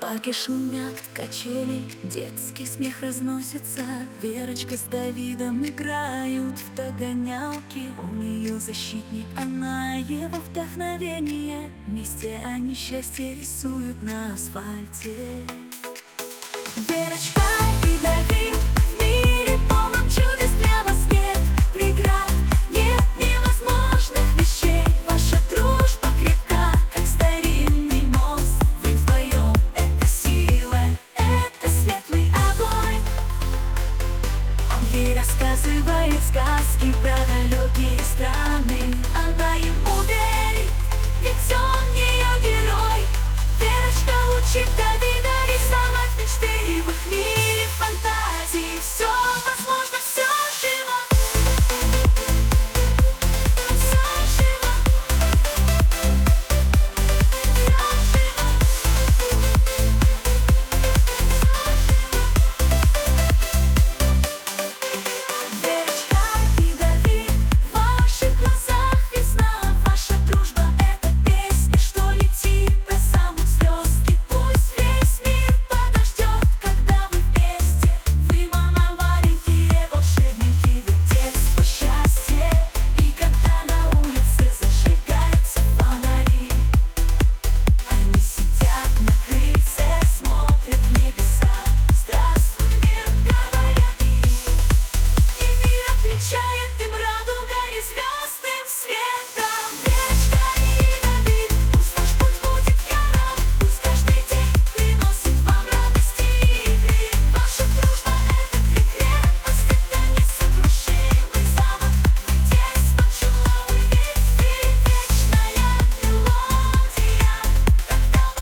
парке шумят качели, детский смех разносится. Верочка с Давидом играют в догонялки. У нее защитник, она его вдохновение. Вместе они счастье рисуют на асфальте. Верочка